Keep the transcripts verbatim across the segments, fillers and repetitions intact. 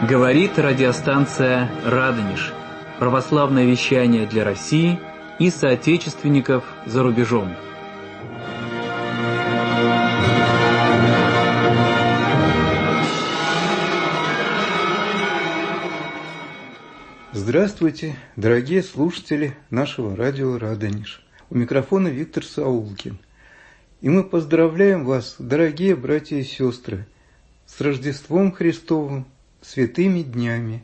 Говорит радиостанция «Радонеж». Православное вещание для России и соотечественников за рубежом. Здравствуйте, дорогие слушатели нашего радио «Радонеж». У микрофона Виктор Саулкин. И мы поздравляем вас, дорогие братья и сестры, с Рождеством Христовым, святыми днями.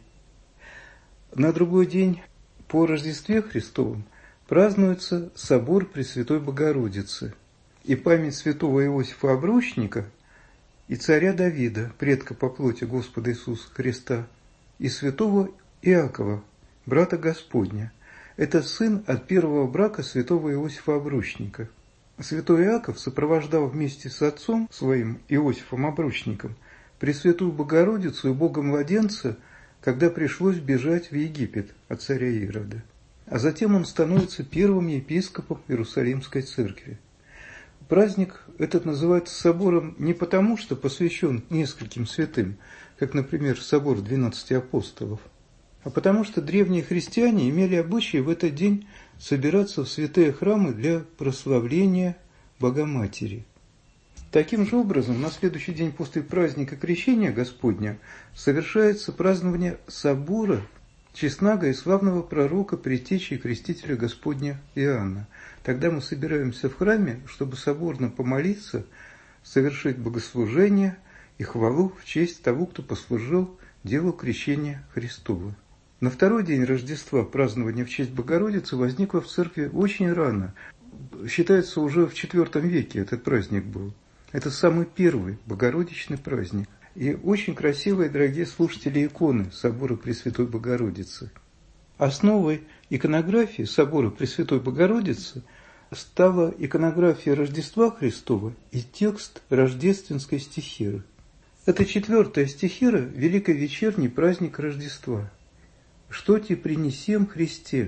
На другой день по Рождестве Христовом празднуется собор Пресвятой Богородицы и память святого Иосифа Обручника и царя Давида, предка по плоти Господа Иисуса Христа, и святого Иакова, брата Господня. Это сын от первого брака святого Иосифа Обручника. Святой Иаков сопровождал вместе с отцом своим, Иосифом Обручником, Пресвятую Богородицу и Бога-младенца, когда пришлось бежать в Египет от царя Ирода. А затем он становится первым епископом Иерусалимской церкви. Праздник этот называется собором не потому, что посвящен нескольким святым, как, например, собор двенадцати апостолов, а потому что древние христиане имели обычай в этот день собираться в святые храмы для прославления Богоматери. Таким же образом, на следующий день после праздника Крещения Господня совершается празднование собора честного и славного пророка, предтечи и крестителя Господня Иоанна. Тогда мы собираемся в храме, чтобы соборно помолиться, совершить богослужение и хвалу в честь того, кто послужил делу крещения Христова. На второй день Рождества празднование в честь Богородицы возникло в церкви очень рано. Считается, уже в четвёртом веке этот праздник был. Это самый первый богородичный праздник. И очень красивые, дорогие слушатели, иконы собора Пресвятой Богородицы. Основой иконографии собора Пресвятой Богородицы стала иконография Рождества Христова и текст рождественской стихиры. Это четвертая стихира, великий вечерний праздник Рождества. «Что ти принесем Христе?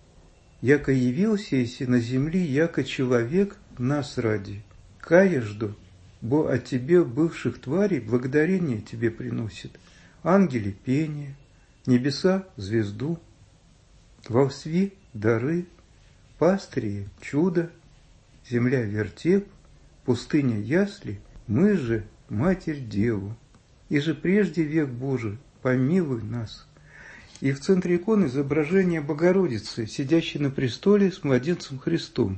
Яко явился еси на земли, яко человек нас ради. Кая жду, бо от тебе бывших тварей благодарение тебе приносит. Ангели пение, небеса звезду, волхви дары, пастыри чудо, земля вертеп, пустыня ясли, мы же Матерь Деву. И же прежде век Божий, помилуй нас». И в центре иконы изображение Богородицы, сидящей на престоле с младенцем Христом.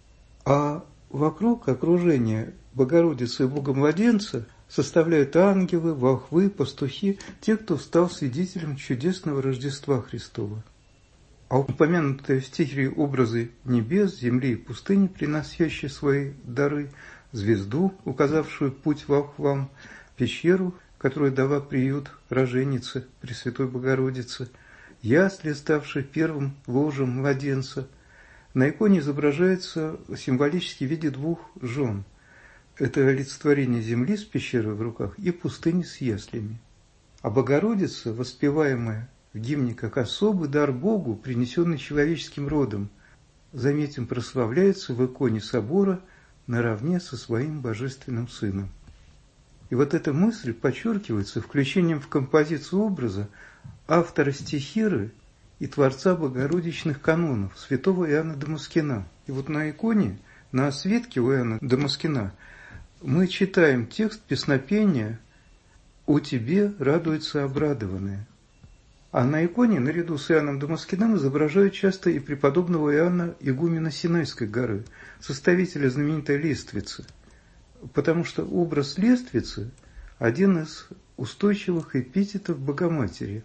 А вокруг окружения Богородицы и Бога-младенца составляют ангелы, волхвы, пастухи, те, кто стал свидетелем чудесного Рождества Христова. А упомянутые в стихе образы небес, земли и пустыни, приносящие свои дары, звезду, указавшую путь волхвам, пещеру, которая дала приют роженице Пресвятой Богородице, ясли, ставшие первым ложем младенца. На иконе изображается символически в виде двух жен. Это олицетворение земли с пещерой в руках и пустыни с яслями. А Богородица, воспеваемая в гимне как особый дар Богу, принесенный человеческим родом, заметим, прославляется в иконе собора наравне со своим божественным сыном. И вот эта мысль подчеркивается включением в композицию образа автора стихиры и творца богородичных канонов, святого Иоанна Дамаскина. И вот на иконе, на свитке у Иоанна Дамаскина, мы читаем текст песнопения «О тебе радуются обрадованные». А на иконе, наряду с Иоанном Дамаскиным, изображают часто и преподобного Иоанна Игумена Синайской горы, составителя знаменитой лествицы. Потому что образ лествицы – один из устойчивых эпитетов Богоматери.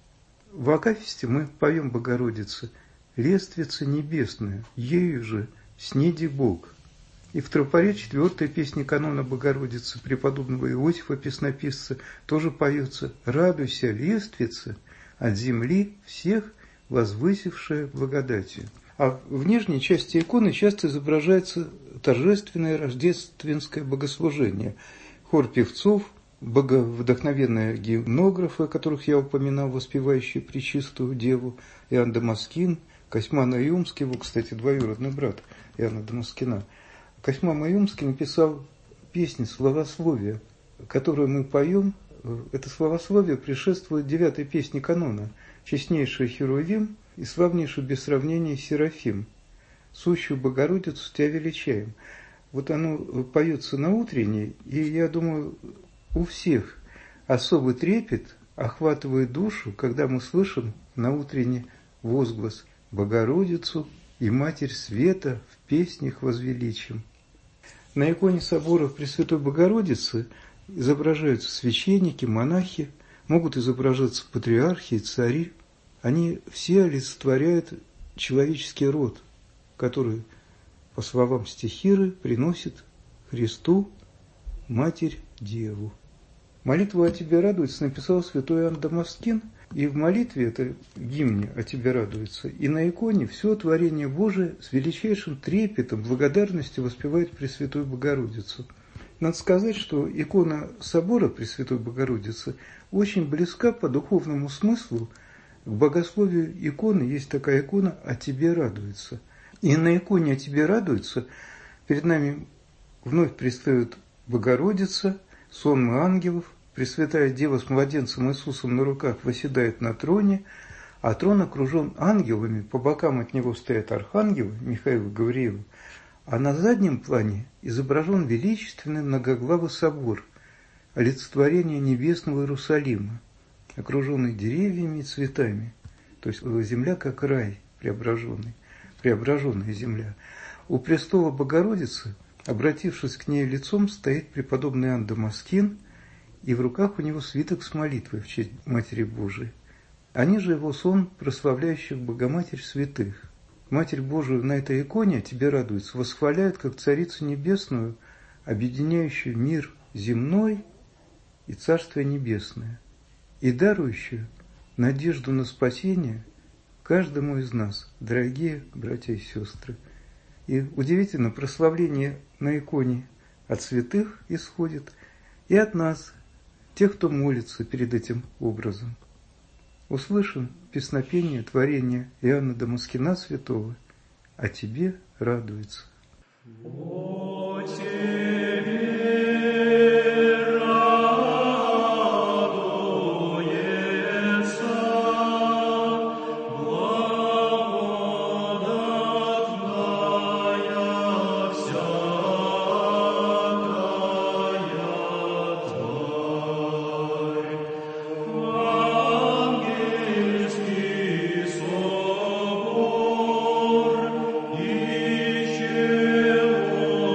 В акафисте мы поем Богородице «Лествица небесная, ею же снеди Бог». И в тропаре четвертой песни канона Богородицы преподобного Иосифа Песнописца тоже поется «Радуйся, лествица, от земли всех возвысившая благодатью». А в нижней части иконы часто изображается торжественное рождественское богослужение. Хор певцов, боговдохновенные гимнографы, которых я упоминал, воспевающие Пречистую Деву, Иоанн Дамаскин, Косьма Наюмский, его, кстати, двоюродный брат Иоанна Дамаскина. Косьма Наюмский написал песню «Славословие», которую мы поем это словословие предшествует девятой песне канона, честнейший Херувим и славнейший без сравнения Серафим. Сущую Богородицу тебя величаем. Вот оно поется на утренней, и я думаю, у всех особый трепет охватывает душу, когда мы слышим на утренний возглас «Богородицу и Матерь Света в песнях возвеличим». На иконе собора Пресвятой Богородицы изображаются священники, монахи, могут изображаться патриархи и цари. Они все олицетворяют человеческий род, который, по словам стихиры, приносит Христу Матерь Деву. Молитву «О тебе радуется» написал святой Иоанн Дамаскин, и в молитве, это гимне «О тебе радуется», и на иконе все творение Божие с величайшим трепетом, благодарностью воспевает Пресвятую Богородицу. Надо сказать, что икона собора Пресвятой Богородицы очень близка по духовному смыслу к богословию иконы. Есть такая икона «О тебе радуется». И на иконе «О тебе радуется» перед нами вновь предстает Богородица, сонмы ангелов, Пресвятая Дева с младенцем Иисусом на руках восседает на троне, а трон окружен ангелами, по бокам от него стоят архангелы Михаил и Гавриил, а на заднем плане изображен величественный многоглавый собор, олицетворение небесного Иерусалима, окруженный деревьями и цветами, то есть земля как рай преображенный, преображенная земля. У престола Богородицы, обратившись к ней лицом, стоит преподобный Иоанн Дамаскин, и в руках у него свиток с молитвой в честь Матери Божией. Они же его сон прославляющих Богоматерь святых. Матерь Божию на этой иконе «О тебе радуется» восхваляют как Царицу Небесную, объединяющую мир земной и Царствие Небесное, и дарующую надежду на спасение каждому из нас, дорогие братья и сестры. И удивительно, прославление на иконе от святых исходит и от нас, тех, кто молится перед этим образом. Услышим песнопение творения Иоанна Дамаскина святого «О тебе радуется». О тебе Oh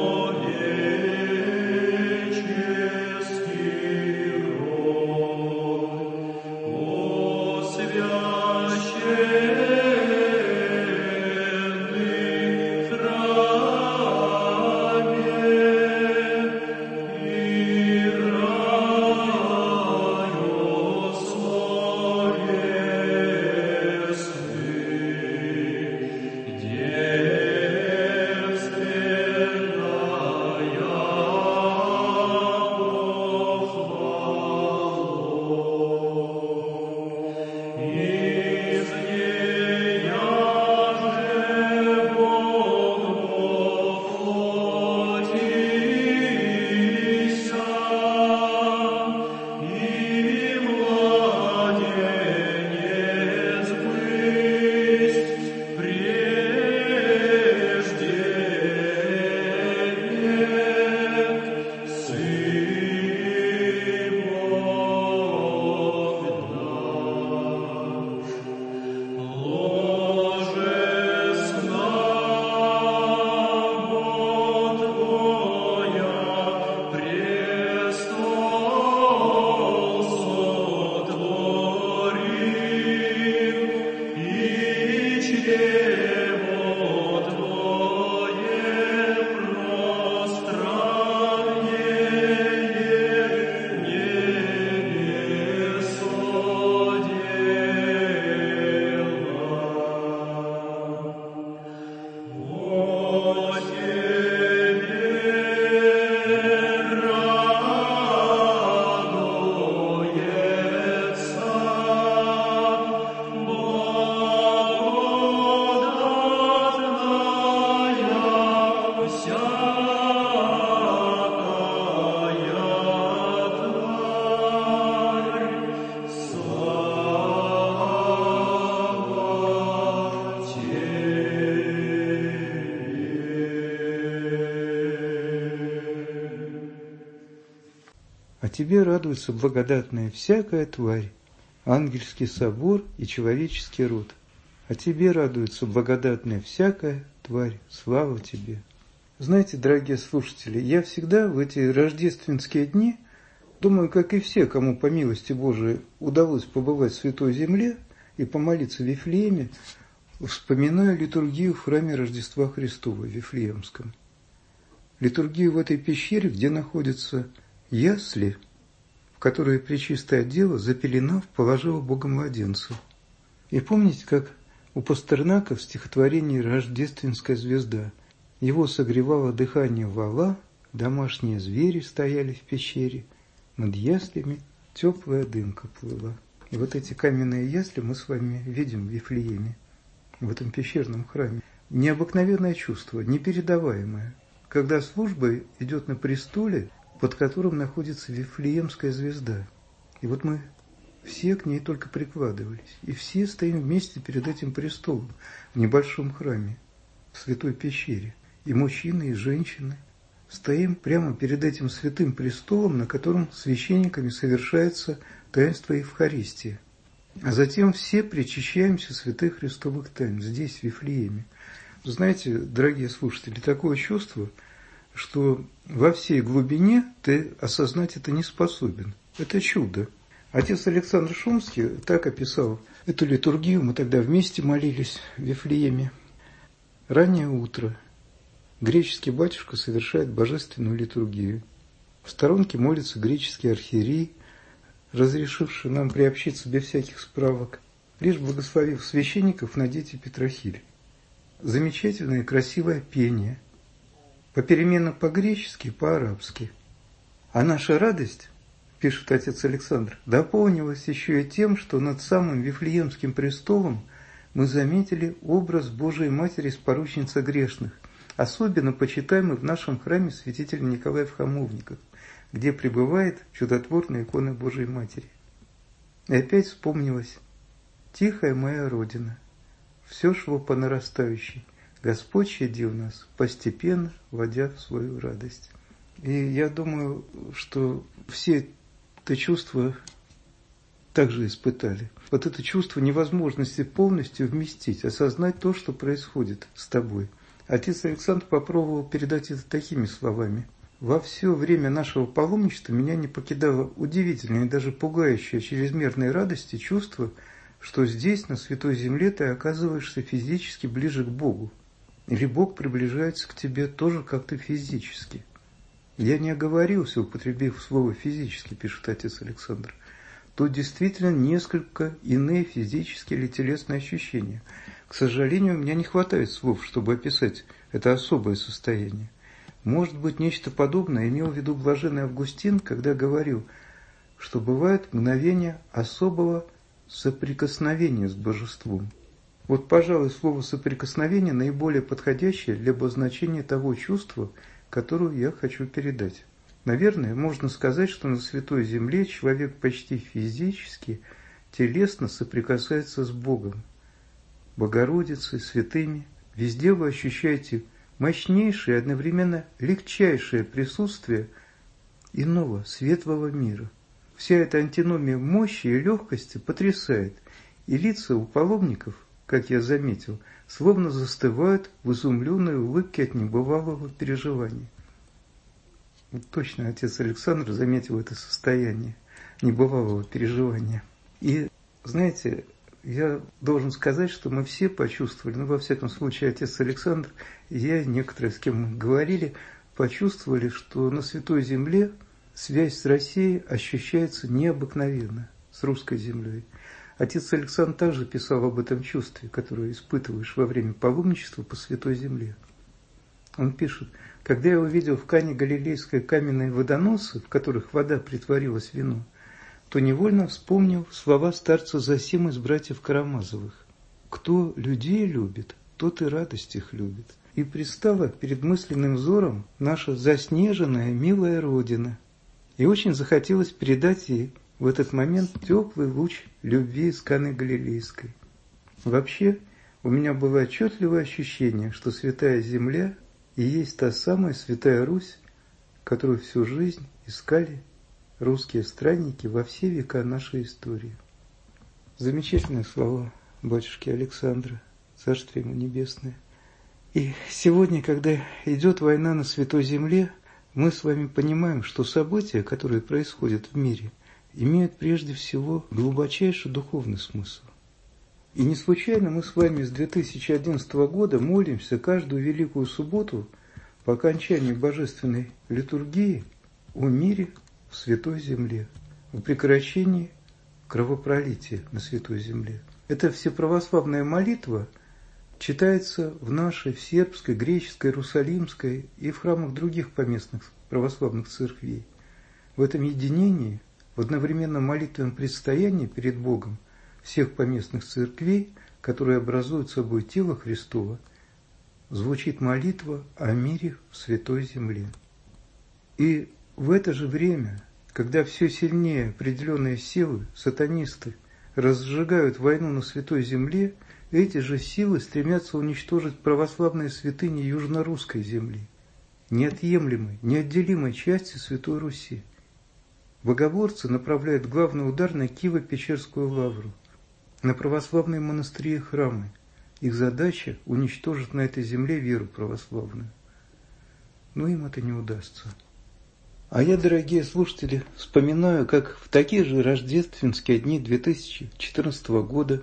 А тебе радуется благодатная всякая тварь, ангельский собор и человеческий род. А тебе радуется благодатная всякая тварь, слава тебе. Знаете, дорогие слушатели, я всегда в эти рождественские дни, думаю, как и все, кому по милости Божией удалось побывать в Святой Земле и помолиться в Вифлееме, вспоминаю литургию в храме Рождества Христова в Вифлеемском. Литургию в этой пещере, где находятся ясли, в которые Пречистая Дева, запеленав, положила Бога-младенца. И помните, как у Пастернака в стихотворении «Рождественская звезда» его согревало дыхание вала, домашние звери стояли в пещере, над яслями теплая дымка плыла. И вот эти каменные ясли мы с вами видим в Вифлееме, в этом пещерном храме. Необыкновенное чувство, непередаваемое, когда служба идет на престоле, под которым находится Вифлеемская звезда. И вот мы все к ней только прикладывались. И все стоим вместе перед этим престолом в небольшом храме, в святой пещере. И мужчины, и женщины. Стоим прямо перед этим святым престолом, на котором священниками совершается таинство Евхаристии. А затем все причащаемся святых христовых тайн здесь, в Вифлееме. Знаете, дорогие слушатели, такое чувство, что во всей глубине ты осознать это не способен. Это чудо. Отец Александр Шумский так описал эту литургию. Мы тогда вместе молились в Вифлееме. Раннее утро. Греческий батюшка совершает божественную литургию. В сторонке молится греческий архиерей, разрешивший нам приобщиться без всяких справок, лишь благословив священников надеть петрохиль. Замечательное и красивое пение. Попеременно по-гречески, по-арабски. А наша радость, пишет отец Александр, дополнилась еще и тем, что над самым Вифлеемским престолом мы заметили образ Божией Матери Споручницы грешных, особенно почитаемый в нашем храме святитель Николай Хамовников, где пребывает чудотворная икона Божией Матери. И опять вспомнилось: «Тихая моя Родина, все шло по нарастающей, Господь щадил нас, постепенно вводя в свою радость». И я думаю, что все это чувство также испытали. Вот это чувство невозможности полностью вместить, осознать то, что происходит с тобой. Отец Александр попробовал передать это такими словами: «Во все время нашего паломничества меня не покидало удивительное и даже пугающее чрезмерной радости чувство, что здесь, на Святой Земле, ты оказываешься физически ближе к Богу. Или Бог приближается к тебе тоже как-то физически». Я не оговорился, употребив слово «физически», пишет отец Александр. Тут действительно несколько иные физические или телесные ощущения. К сожалению, у меня не хватает слов, чтобы описать это особое состояние. Может быть, нечто подобное имел в виду блаженный Августин, когда говорил, что бывают мгновения особого соприкосновения с божеством. Вот, пожалуй, слово «соприкосновение» наиболее подходящее для обозначения того чувства, которое я хочу передать. Наверное, можно сказать, что на Святой Земле человек почти физически, телесно соприкасается с Богом, Богородицей, святыми. Везде вы ощущаете мощнейшее и одновременно легчайшее присутствие иного, светлого мира. Вся эта антиномия мощи и легкости потрясает, и лица у паломников, как я заметил, словно застывают в изумленной улыбке от небывалого переживания. Вот точно отец Александр заметил это состояние небывалого переживания. И, знаете, я должен сказать, что мы все почувствовали, ну, во всяком случае, отец Александр, и я, и некоторые, с кем мы говорили, почувствовали, что на Святой Земле связь с Россией ощущается необыкновенно, с русской землей. Отец Александр также писал об этом чувстве, которое испытываешь во время паломничества по Святой Земле. Он пишет: «Когда я увидел в Кане Галилейской каменные водоносы, в которых вода притворилась в вино, то невольно вспомнил слова старца Зосимы из братьев Карамазовых: «Кто людей любит, тот и радость их любит». И предстала перед мысленным взором наша заснеженная, милая Родина. И очень захотелось передать ей в этот момент теплый луч любви из Каны Галилейской. Вообще, у меня было отчетливое ощущение, что Святая Земля и есть та самая Святая Русь, которую всю жизнь искали русские странники во все века нашей истории. Замечательные слова батюшки Александра, царствие ему небесное. И сегодня, когда идет война на Святой Земле, мы с вами понимаем, что события, которые происходят в мире, имеют прежде всего глубочайший духовный смысл. И не случайно мы с вами с две тысячи одиннадцатого года молимся каждую Великую Субботу по окончании Божественной литургии о мире в Святой Земле, о прекращении кровопролития на Святой Земле. Это всеправославная молитва читается в нашей, в сербской, греческой, иерусалимской и в храмах других поместных православных церквей. В этом единении, в одновременном молитвенном предстоянии перед Богом всех поместных церквей, которые образуют собой тело Христово, звучит молитва о мире в Святой Земле. И в это же время, когда все сильнее определенные силы, сатанисты, разжигают войну на Святой Земле, эти же силы стремятся уничтожить православные святыни Южно-Русской земли, неотъемлемой, неотделимой части Святой Руси. Богоборцы направляют главный удар на Киево-Печерскую лавру, на православные монастыри и храмы. Их задача – уничтожить на этой земле веру православную. Но им это не удастся. А я, дорогие слушатели, вспоминаю, как в такие же рождественские дни две тысячи четырнадцатого года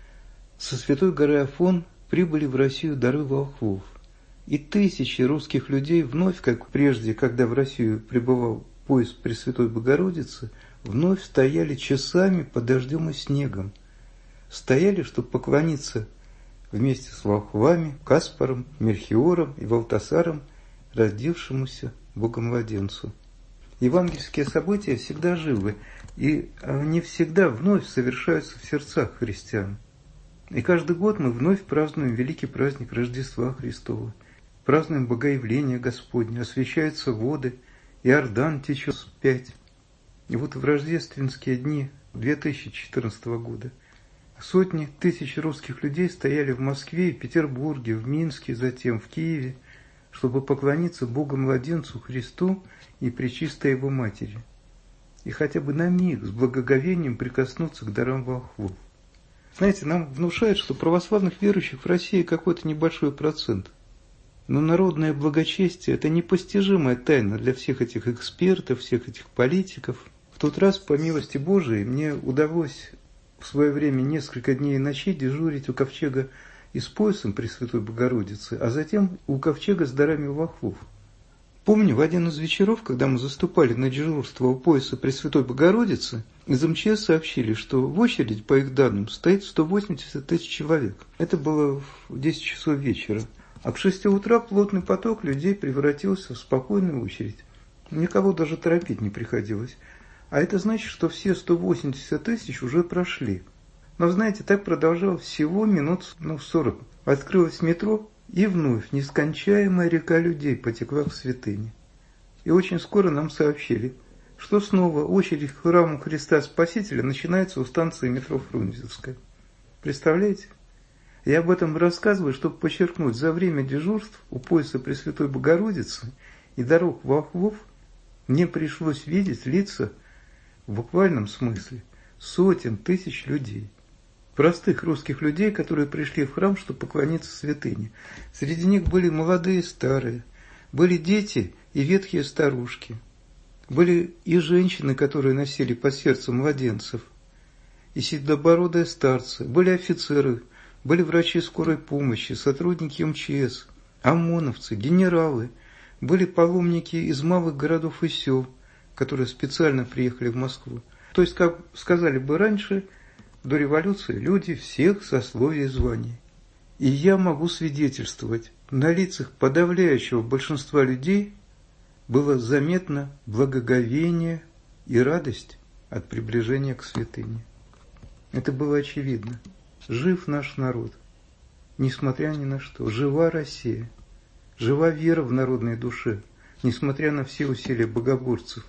со Святой горы Афон прибыли в Россию дары волхвов. И тысячи русских людей вновь, как прежде, когда в Россию прибывал поезд Пресвятой Богородицы, вновь стояли часами под дождем и снегом. Стояли, чтобы поклониться вместе с волхвами, Каспаром, Мельхиором и Валтасаром, родившемуся Богомладенцу. Евангельские события всегда живы, и они всегда вновь совершаются в сердцах христиан. И каждый год мы вновь празднуем великий праздник Рождества Христова, празднуем Богоявление Господне, освящаются воды, Иордан течет вспять. И вот в рождественские дни две тысячи четырнадцатого года сотни тысяч русских людей стояли в Москве и Петербурге, в Минске, затем в Киеве, чтобы поклониться Богу-младенцу Христу и Пречистой Его Матери, и хотя бы на миг с благоговением прикоснуться к дарам волхвов. Знаете, нам внушают, что православных верующих в России какой-то небольшой процент. Но народное благочестие – это непостижимая тайна для всех этих экспертов, всех этих политиков. В тот раз, по милости Божией, мне удалось в свое время несколько дней и ночей дежурить у ковчега и с поясом Пресвятой Богородицы, а затем у ковчега с дарами волхвов. Помню, в один из вечеров, когда мы заступали на дежурство у пояса Пресвятой Богородицы, из эм че эс сообщили, что в очередь, по их данным, стоит сто восемьдесят тысяч человек. Это было в десять часов вечера. А к шести утра плотный поток людей превратился в спокойную очередь. Никого даже торопить не приходилось. А это значит, что все сто восемьдесят тысяч уже прошли. Но, знаете, так продолжалось всего минут ну, сорок. Открылось метро, и вновь нескончаемая река людей потекла в святыни. И очень скоро нам сообщили, что снова очередь к храму Христа Спасителя начинается у станции метро Фрунзенская. Представляете? Я об этом рассказываю, чтобы подчеркнуть, за время дежурств у пояса Пресвятой Богородицы и дорог волхвов мне пришлось видеть лица в буквальном смысле сотен тысяч людей. Простых русских людей, которые пришли в храм, чтобы поклониться святыне. Среди них были молодые и старые, были дети и ветхие старушки, были и женщины, которые носили по сердцу младенцев, и седобородые старцы, были офицеры, были врачи скорой помощи, сотрудники эм че эс, ОМОНовцы, генералы, были паломники из малых городов и сел, которые специально приехали в Москву. То есть, как сказали бы раньше, до революции люди всех сословий и званий. И я могу свидетельствовать, на лицах подавляющего большинства людей было заметно благоговение и радость от приближения к святыне. Это было очевидно. Жив наш народ, несмотря ни на что. Жива Россия, жива вера в народной душе, несмотря на все усилия богоборцев.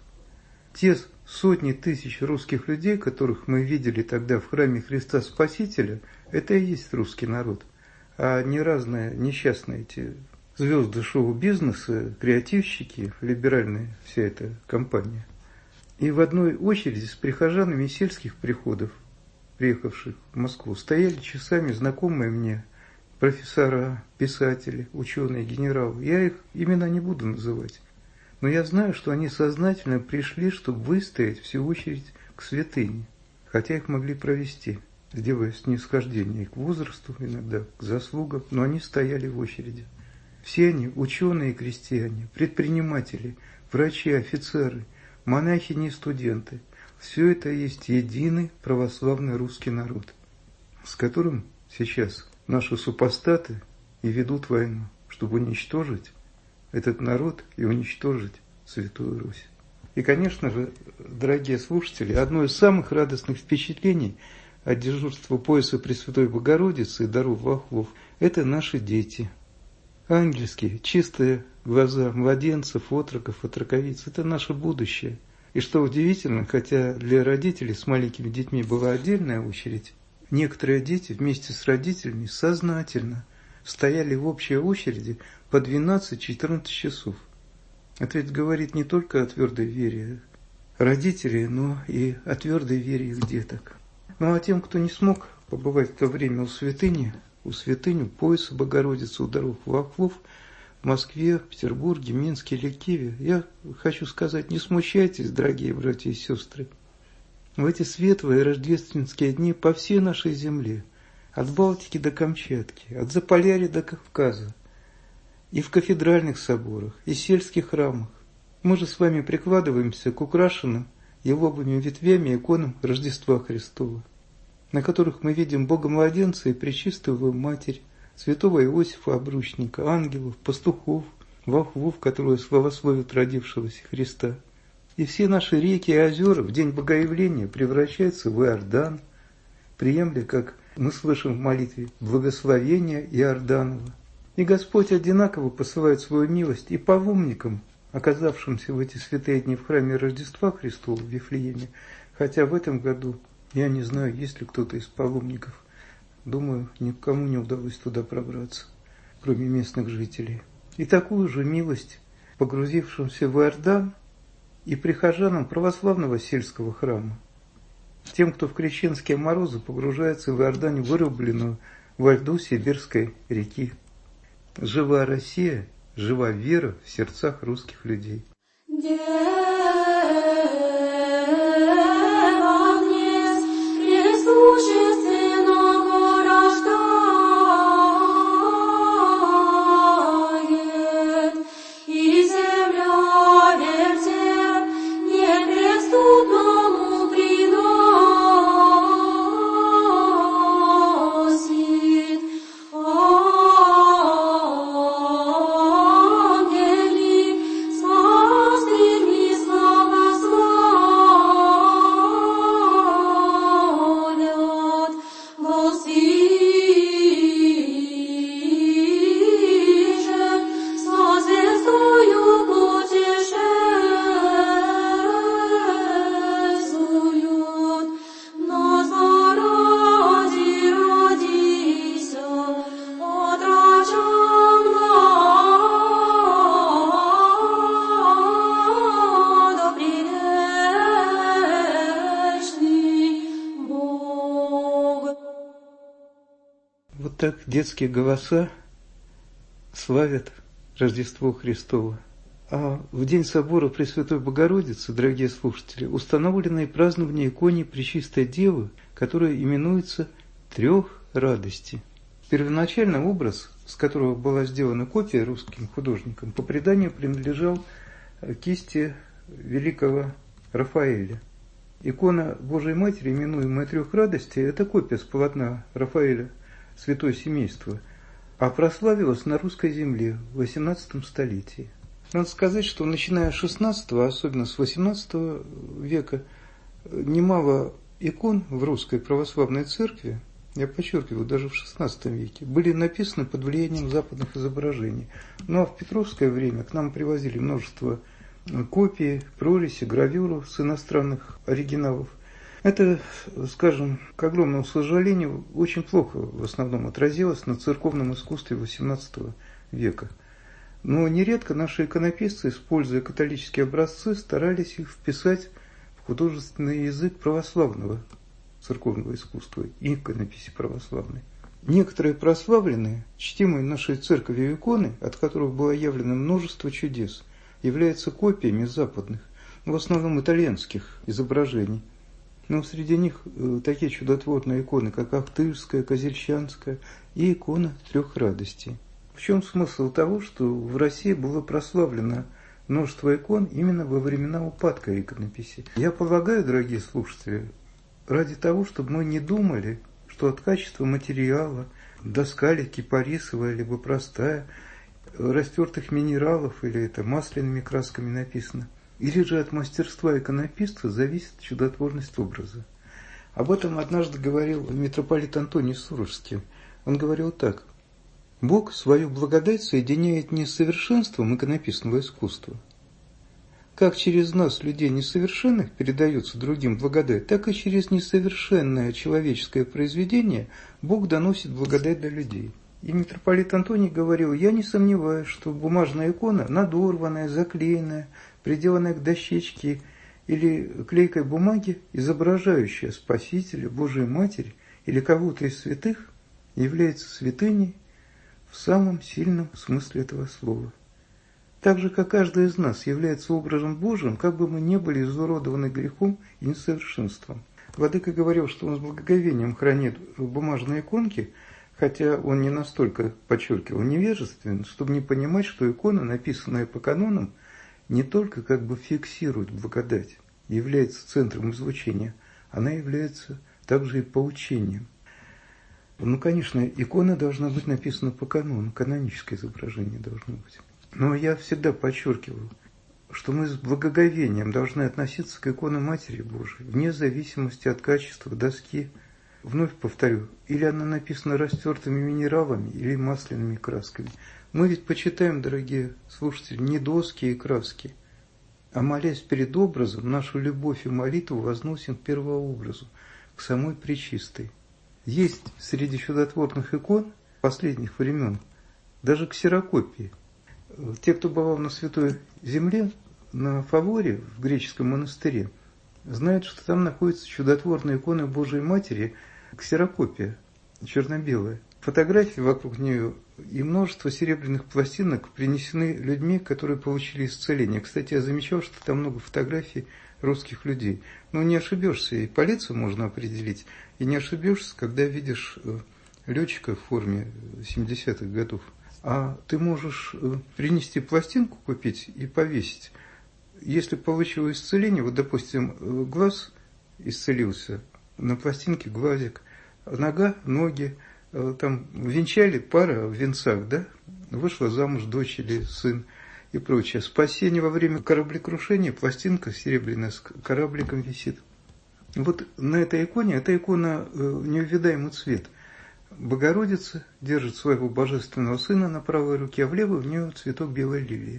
Те сотни тысяч русских людей, которых мы видели тогда в храме Христа Спасителя, это и есть русский народ, а не разные несчастные эти звезды шоу-бизнеса, креативщики, либеральная вся эта компания. И в одной очереди с прихожанами сельских приходов, приехавших в Москву, стояли часами знакомые мне профессора, писатели, ученые, генералы. Я их имена не буду называть. Но я знаю, что они сознательно пришли, чтобы выстоять всю очередь к святыне, хотя их могли провести, сделая снисхождение к возрасту, иногда к заслугам, но они стояли в очереди. Все они ученые и крестьяне, предприниматели, врачи, офицеры, монахини и студенты. Все это есть единый православный русский народ, с которым сейчас наши супостаты и ведут войну, чтобы уничтожить этот народ и уничтожить Святую Русь. И, конечно же, дорогие слушатели, одно из самых радостных впечатлений от дежурства пояса Пресвятой Богородицы и даров волхвов – это наши дети. Ангельские, чистые глаза младенцев, отроков, отроковиц – это наше будущее. И что удивительно, хотя для родителей с маленькими детьми была отдельная очередь, некоторые дети вместе с родителями сознательно стояли в общей очереди по двенадцать-четырнадцать часов. Это ведь говорит не только о твердой вере родителей, но и о твердой вере их деток. Ну а тем, кто не смог побывать в то время у святыни, у святыню пояса Богородицы, у даров волхвов, в Москве, Петербурге, Минске или Киеве, я хочу сказать, не смущайтесь, дорогие братья и сестры. В эти светлые рождественские дни по всей нашей земле, от Балтики до Камчатки, от Заполярья до Кавказа, и в кафедральных соборах, и сельских храмах, мы же с вами прикладываемся к украшенным еловыми ветвями иконам Рождества Христова, на которых мы видим Бога-младенца и Пречистую Матерь, святого Иосифа Обручника, ангелов, пастухов, волхвов, которые славословят родившегося Христа. И все наши реки и озера в день Богоявления превращаются в Иордан, приемля, как мы слышим в молитве, благословение Иорданова. И Господь одинаково посылает свою милость и паломникам, оказавшимся в эти святые дни в храме Рождества Христова в Вифлееме, хотя в этом году, я не знаю, есть ли кто-то из паломников, думаю, никому не удалось туда пробраться, кроме местных жителей. И такую же милость погрузившимся в Иордан и прихожанам православного сельского храма, тем, кто в крещенские морозы погружается в Иордане, вырубленную во льду Сибирской реки. Жива Россия, жива вера в сердцах русских людей. Вот так детские голоса славят Рождество Христово. А в день собора Пресвятой Богородицы, дорогие слушатели, установлено и празднование иконе Пречистой Девы, которая именуется «Трех радости». Первоначальный образ, с которого была сделана копия русским художником, по преданию принадлежал кисти великого Рафаэля. Икона Божией Матери, именуемая «Трех радостей», это копия с полотна Рафаэля «Святое семейство», а прославилась на русской земле в восемнадцатом столетии. Надо сказать, что начиная с шестнадцатого, особенно с восемнадцатого века, немало икон в русской православной церкви, я подчеркиваю, даже в шестнадцатом веке, были написаны под влиянием западных изображений. Ну а в петровское время к нам привозили множество копий, прорези, гравюр с иностранных оригиналов. Это, скажем, к огромному сожалению, очень плохо в основном отразилось на церковном искусстве восемнадцатого века. Но нередко наши иконописцы, используя католические образцы, старались их вписать в художественный язык православного церковного искусства, иконописи православной. Некоторые прославленные, чтимые нашей церковью иконы, от которых было явлено множество чудес, являются копиями западных, в основном итальянских изображений. Но среди них такие чудотворные иконы, как Ахтырская, Козельчанская и икона Трех Радостей. В чем смысл того, что в России было прославлено множество икон именно во времена упадка иконописи? Я полагаю, дорогие слушатели, ради того, чтобы мы не думали, что от качества материала, доска ли кипарисовая, либо простая, растертых минералов, или это масляными красками написано, или же от мастерства иконописца зависит чудотворность образа. Об этом однажды говорил митрополит Антоний Сурожский. Он говорил так: «Бог свою благодать соединяет не с совершенством иконописного искусства. Как через нас, людей несовершенных, передается другим благодать, так и через несовершенное человеческое произведение Бог доносит благодать до людей». И митрополит Антоний говорил: «Я не сомневаюсь, что бумажная икона, надорванная, заклеенная, приделанная к дощечке или клейкой бумаге, изображающая Спасителя, Божию Матерь или кого-то из святых, является святыней в самом сильном смысле этого слова. Так же, как каждый из нас является образом Божьим, как бы мы ни были изуродованы грехом и несовершенством». Владыка говорил, что он с благоговением хранит бумажные иконки, хотя он не настолько, подчеркивал, невежествен, чтобы не понимать, что икона, написанная по канонам, не только как бы фиксирует благодать, является центром излучения, она является также и поучением. Ну, конечно, икона должна быть написана по канону, каноническое изображение должно быть. Но я всегда подчеркиваю, что мы с благоговением должны относиться к иконе Матери Божией, вне зависимости от качества доски. Вновь повторю, или она написана растертыми минералами, или масляными красками. Мы ведь почитаем, дорогие слушатели, не доски и краски, а, молясь перед образом, нашу любовь и молитву возносим к первообразу, к самой Пречистой. Есть среди чудотворных икон последних времен даже ксерокопии. Те, кто бывал на Святой Земле, на Фаворе, в греческом монастыре, знают, что там находится чудотворная икона Божией Матери, ксерокопия, черно-белая. Фотографии вокруг нее и множество серебряных пластинок принесены людьми, которые получили исцеление. Кстати, я замечал, что там много фотографий русских людей. Но не ошибешься, и по лицам можно определить, и не ошибешься, когда видишь летчика в форме семидесятых годов. А ты можешь принести пластинку, купить и повесить. Если получил исцеление, вот, допустим, глаз исцелился, на пластинке глазик, нога, ноги, там венчали пара в венцах, да, вышла замуж дочь или сын и прочее. Спасение во время кораблекрушения, пластинка серебряная с корабликом висит. Вот на этой иконе, эта икона неувядаемый цвет. Богородица держит своего божественного сына на правой руке, а в левой в нее цветок белой лилии.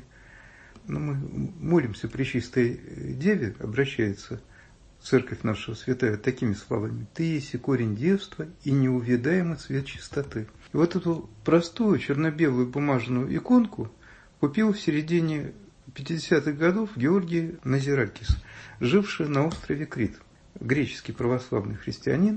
Но мы молимся Пречистой Деве, обращается Церковь наша святая такими словами: «Ты есть корень девства и неувядаемый цвет чистоты». И вот эту простую черно-белую бумажную иконку купил в середине пятидесятых годов Георгий Назиракис, живший на острове Крит, греческий православный христианин.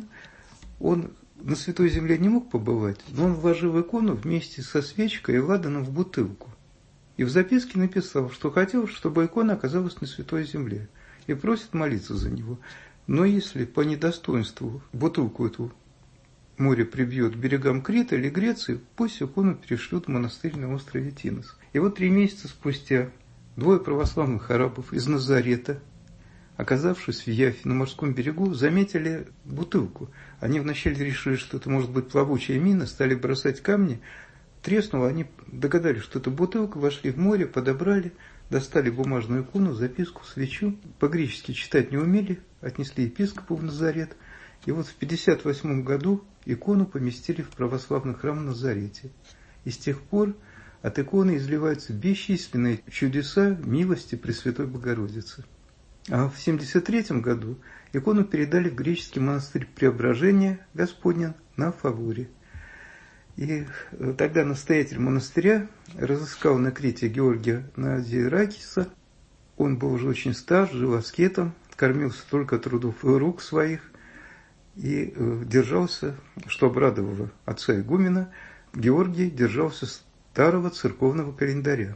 Он на Святой Земле не мог побывать, но он вложил икону вместе со свечкой и ладаном в бутылку. И в записке написал, что хотел, чтобы икона оказалась на Святой Земле, и просит молиться за него. Но если по недостоинству бутылку эту море прибьет к берегам Крита или Греции, пусть икону перешлют в монастырь на острове Тинос. И вот три месяца спустя двое православных арабов из Назарета, оказавшись в Яфе на морском берегу, заметили бутылку. Они вначале решили, что это может быть плавучая мина, стали бросать камни. Треснуло, они догадались, что это бутылка, вошли в море, подобрали, достали бумажную икону, записку, свечу. По-гречески читать не умели, отнесли епископу в Назарет. И вот в пятьдесят восьмом году икону поместили в православный храм в Назарете. И с тех пор от иконы изливаются бесчисленные чудеса милости Пресвятой Богородицы. А в семьдесят третьем году икону передали в греческий монастырь Преображения Господня на Фаворе. И тогда настоятель монастыря разыскал на Крите Георгия Назиракиса. Он был уже очень стар, жил аскетом, кормился только трудов рук своих и держался, что обрадовало отца игумена, Георгий держался старого церковного календаря.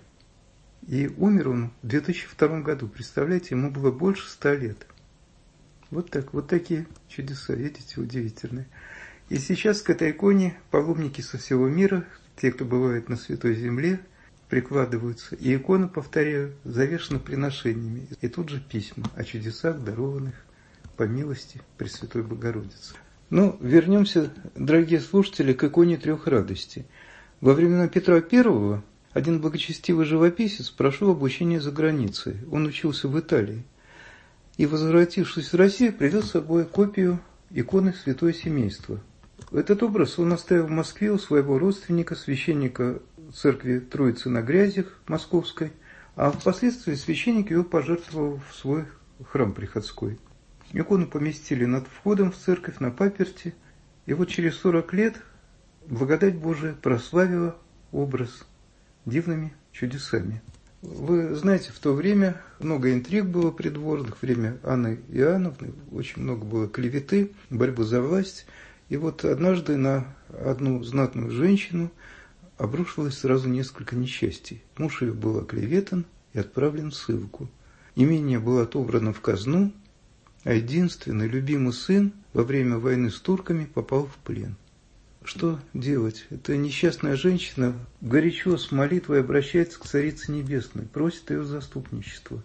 И умер он в две тысячи втором году. Представляете, ему было больше ста лет. Вот так, вот такие чудеса, видите, удивительные. И сейчас к этой иконе паломники со всего мира, те, кто бывает на Святой Земле, прикладываются. И икона, повторяю, завешена приношениями. И тут же письма о чудесах, дарованных по милости Пресвятой Богородицы. Ну, вернемся, дорогие слушатели, к иконе трех радостей. Во времена Петра Первого один благочестивый живописец прошел обучение за границей. Он учился в Италии. И, возвратившись в Россию, привез с собой копию иконы Святое Семейство. Этот образ он оставил в Москве у своего родственника, священника церкви Троицы на Грязях Московской, а впоследствии священник его пожертвовал в свой храм приходской. Икону поместили над входом в церковь на паперти, и вот через сорок лет благодать Божия прославила образ дивными чудесами. Вы знаете, в то время много интриг было придворных, время Анны Иоанновны, очень много было клеветы, борьбы за власть. И вот однажды на одну знатную женщину обрушилось сразу несколько несчастий. Муж ее был оклеветан и отправлен в ссылку. Имение было отобрано в казну, а единственный любимый сын во время войны с турками попал в плен. Что делать? Эта несчастная женщина горячо с молитвой обращается к Царице Небесной, просит ее заступничества.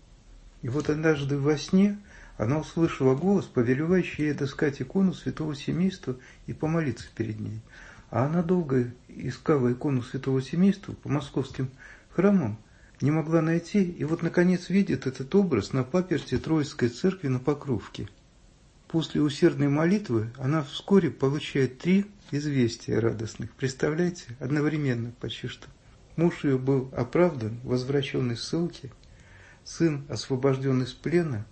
И вот однажды во сне она услышала голос, повелевающий ей отыскать икону Святого Семейства и помолиться перед ней. А она долго искала икону Святого Семейства по московским храмам, не могла найти, и вот наконец видит этот образ на паперти Троицкой церкви на Покровке. После усердной молитвы она вскоре получает три известия радостных. Представляете, одновременно почти что. Муж ее был оправдан, возвращен из ссылки, сын освобожден из плена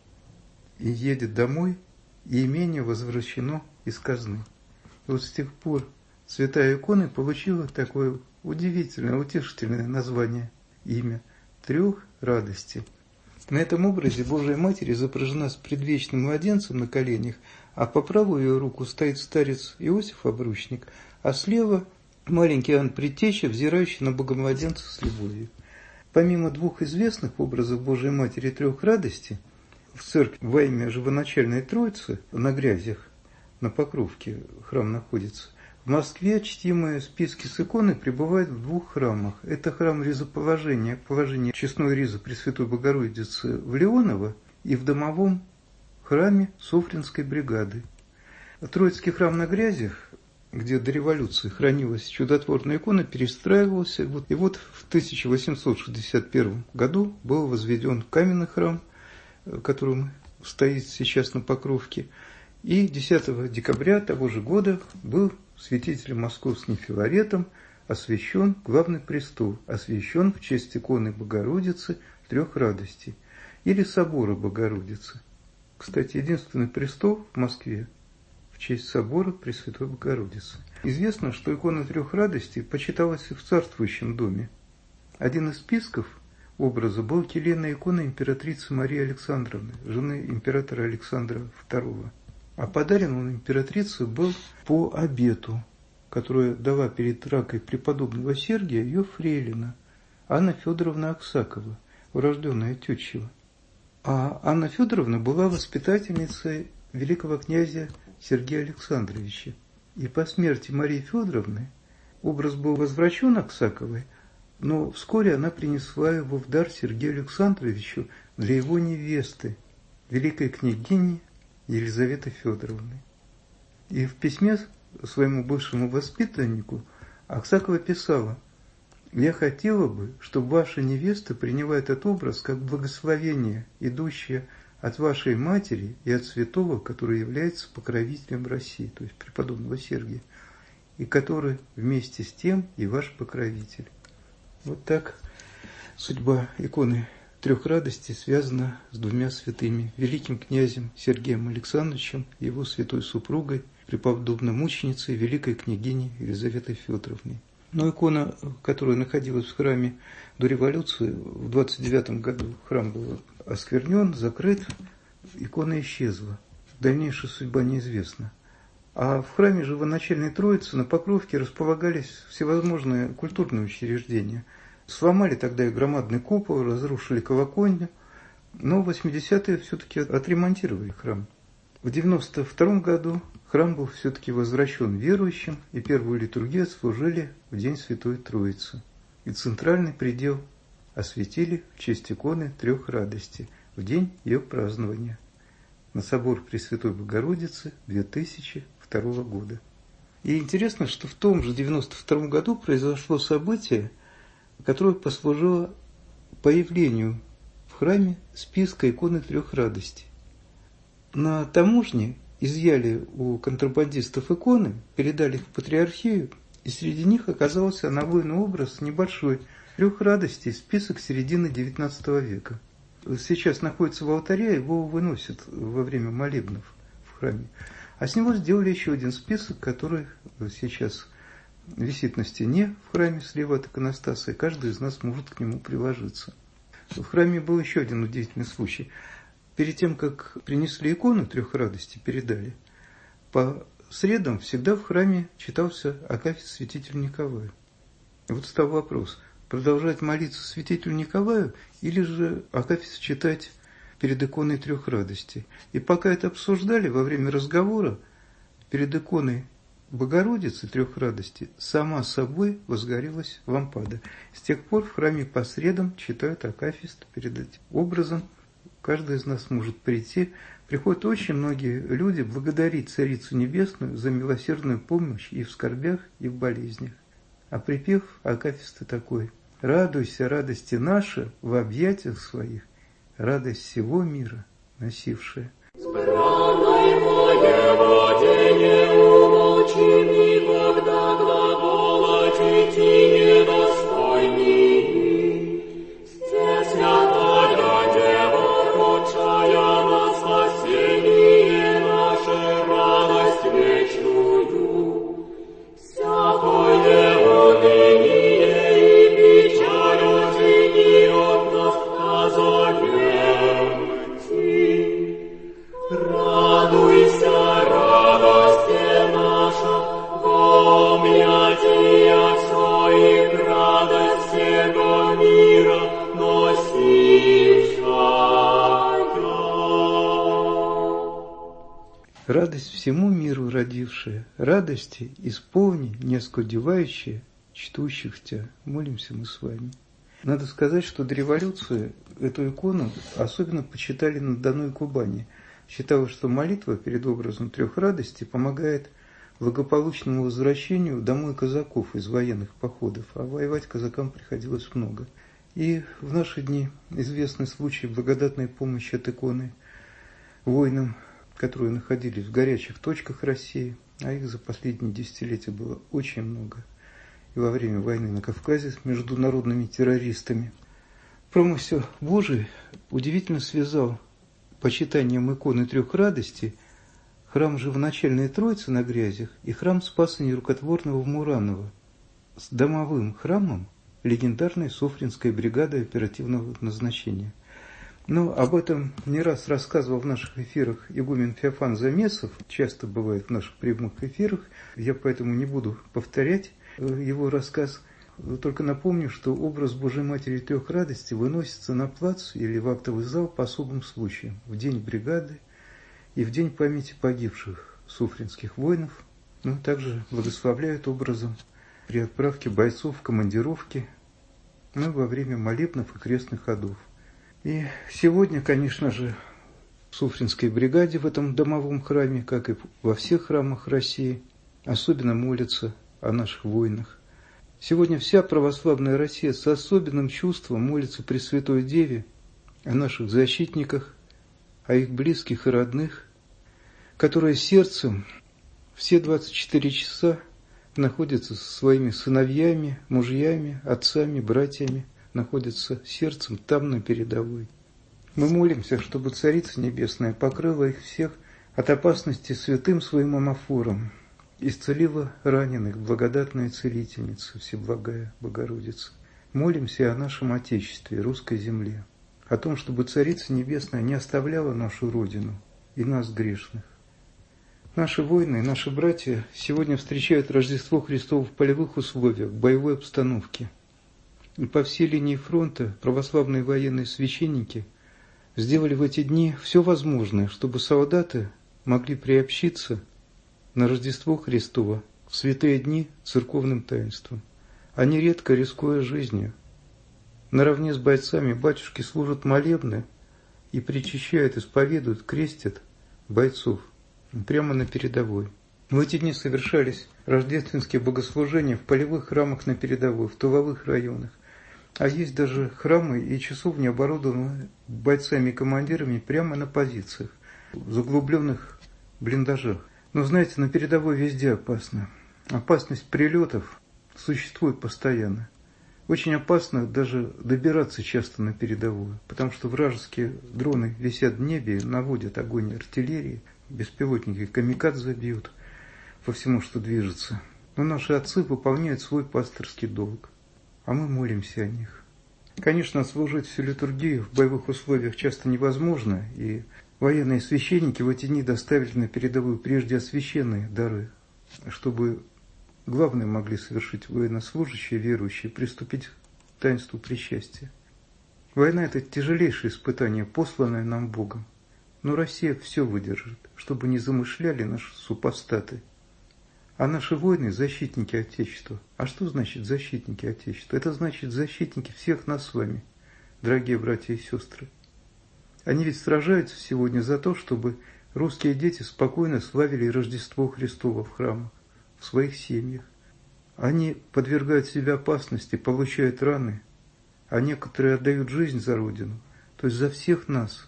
и едет домой, и имение возвращено из казны. И вот с тех пор святая икона получила такое удивительное, утешительное название, имя трех радостей. На этом образе Божия Матерь изображена с предвечным младенцем на коленях, а по правую ее руку стоит старец Иосиф Обручник, а слева маленький Иоанн Предтеча, взирающий на Богомладенца с любовью. Помимо двух известных образов Божией Матери трех радостей, в церкви во имя Живоначальной Троицы на Грязях, на Покровке храм находится, в Москве чтимые списки с иконой пребывают в двух храмах. Это храм ризоположения, положение честной ризы Пресвятой Богородицы в Леоново и в домовом храме Софринской бригады. Троицкий храм на Грязях, где до революции хранилась чудотворная икона, перестраивался. И вот в тысяча восемьсот шестьдесят первом году был возведен каменный храм, который стоит сейчас на Покровке. И десятого декабря того же года был святителем московским Филаретом освящен главный престол, освящен в честь иконы Богородицы трех радостей или собора Богородицы. Кстати, единственный престол в Москве в честь собора Пресвятой Богородицы. Известно, что икона трех радостей почиталась и в царствующем доме. Один из списков образа был келейная икона императрицы Марии Александровны, жены императора Александра второго. А подарен он императрице был по обету, которую дала перед ракой преподобного Сергия ее фрейлина Анна Федоровна Аксакова, урожденная Тютчева. А Анна Федоровна была воспитательницей великого князя Сергея Александровича. И по смерти Марии Федоровны образ был возвращен Аксаковой, но вскоре она принесла его в дар Сергею Александровичу для его невесты, великой княгини Елизаветы Федоровны. И в письме своему бывшему воспитаннику Аксакова писала: «Я хотела бы, чтобы ваша невеста приняла этот образ как благословение, идущее от вашей матери и от святого, который является покровителем России», то есть преподобного Сергия, и который вместе с тем и ваш покровитель. Вот так судьба иконы трех радостей связана с двумя святыми: великим князем Сергием Александровичем и его святой супругой, преподобной мученицей, великой княгиней Елизаветой Федоровной. Но икона, которая находилась в храме до революции, в двадцать девятом году храм был осквернен, закрыт, икона исчезла. Дальнейшая судьба неизвестна. А в храме Живоначальной Троицы на Покровке располагались всевозможные культурные учреждения. Сломали тогда и громадный купол, разрушили колокольню, но в восьмидесятые все-таки отремонтировали храм. В девяносто втором году храм был все-таки возвращен верующим, и первую литургию отслужили в День Святой Троицы. И центральный предел осветили в честь иконы Трех Радостей в день ее празднования на собор Пресвятой Богородицы две тысячи второго года. И интересно, что в том же девяносто втором году произошло событие, которое послужило появлению в храме списка иконы Трех Радостей. На таможне изъяли у контрабандистов иконы, передали их в патриархию, и среди них оказался навойный образ небольшой Трех Радостей, список середины девятнадцатого века. Сейчас находится в алтаре, его выносят во время молебнов в храме. А с него сделали еще один список, который сейчас висит на стене в храме слева от иконостаса, и каждый из нас может к нему приложиться. В храме был еще один удивительный случай. Перед тем, как принесли икону Трех Радостей, передали, по средам всегда в храме читался акафист святителю Николаю. И вот стал вопрос, продолжать молиться святителю Николаю или же акафист читать перед иконой Трех Радостей. И пока это обсуждали, во время разговора перед иконой Богородицы Трех Радостей сама собой возгорелась лампада. С тех пор в храме по средам читают акафист перед этим образом. Каждый из нас может прийти. Приходят очень многие люди благодарить Царицу Небесную за милосердную помощь и в скорбях, и в болезнях. А припев акафиста такой: «Радуйся, радости наши, в объятиях своих, радость всего мира носившая». Никогда глаголать идти недостойный. Здесь святая Дева, родшая на спасение наше, радость вечную. Всякое уныние и печаль отжени от нас, озовемте. Радуйся, радость наша, в объятиях своих, радость всего мира носившая. Радость всему миру родившая, радости исполни, не оскудевающие, чтущих Тебя. Молимся мы с вами. Надо сказать, что до революции эту икону особенно почитали на Дону и Кубани. Считалось, что молитва перед образом Трех Радостей помогает благополучному возвращению домой казаков из военных походов, а воевать казакам приходилось много. И в наши дни известны случаи благодатной помощи от иконы воинам, которые находились в горячих точках России, а их за последние десятилетия было очень много. И во время войны на Кавказе с международными террористами. Промысел Божий удивительно связал почитанием иконы Трех Радостей храм Живоначальной Троицы на Грязях и храм Спаса Нерукотворного в Мураново с домовым храмом легендарной Софринской бригады оперативного назначения. Но об этом не раз рассказывал в наших эфирах игумен Феофан Замесов, часто бывает в наших прямых эфирах, я поэтому не буду повторять его рассказ. Только напомню, что образ Божьей Матери Трех Радостей выносится на плац или в актовый зал по особым случаям, в день бригады и в день памяти погибших суфринских воинов, но также благословляют образом при отправке бойцов в командировки, ну, во время молебнов и крестных ходов. И сегодня, конечно же, в Суфринской бригаде, в этом домовом храме, как и во всех храмах России, особенно молятся о наших воинах. Сегодня вся православная Россия с особенным чувством молится Пресвятой Деве о наших защитниках, о их близких и родных, которые сердцем все двадцать четыре часа находятся со своими сыновьями, мужьями, отцами, братьями, находятся сердцем там на передовой. Мы молимся, чтобы Царица Небесная покрыла их всех от опасности святым своим амафором, исцелила раненых, благодатная целительница, Всеблагая Богородица. Молимся о нашем Отечестве, русской земле. о том, чтобы Царица Небесная не оставляла нашу Родину и нас, грешных. Наши воины и наши братья сегодня встречают Рождество Христово в полевых условиях, в боевой обстановке. И по всей линии фронта православные военные священники сделали в эти дни все возможное, чтобы солдаты могли приобщиться на Рождество Христово в святые дни церковным таинством. Они, редко рискуя жизнью, наравне с бойцами батюшки служат молебны и причащают, исповедуют, крестят бойцов прямо на передовой. В эти дни совершались рождественские богослужения в полевых храмах на передовой, в тыловых районах. А есть даже храмы и часовни, оборудованные бойцами и командирами прямо на позициях, в заглубленных блиндажах. Но знаете, на передовой везде опасно. Опасность прилетов существует постоянно. Очень опасно даже добираться часто на передовую, потому что вражеские дроны висят в небе и наводят огонь артиллерии, беспилотники камикадзе бьют по всему, что движется. Но наши отцы выполняют свой пасторский долг, а мы молимся о них. Конечно, служить всю литургию в боевых условиях часто невозможно, и военные священники в эти дни доставили на передовую прежде освященные дары, чтобы главное могли совершить военнослужащие, верующие, приступить к таинству причастия. Война – это тяжелейшее испытание, посланное нам Богом. Но Россия все выдержит, чтобы не замышляли наши супостаты. А наши воины – защитники Отечества. А что значит защитники Отечества? Это значит защитники всех нас с вами, дорогие братья и сестры. Они ведь сражаются сегодня за то, чтобы русские дети спокойно славили Рождество Христово в храмах, в своих семьях. Они подвергают себя опасности, получают раны, а некоторые отдают жизнь за Родину, то есть за всех нас.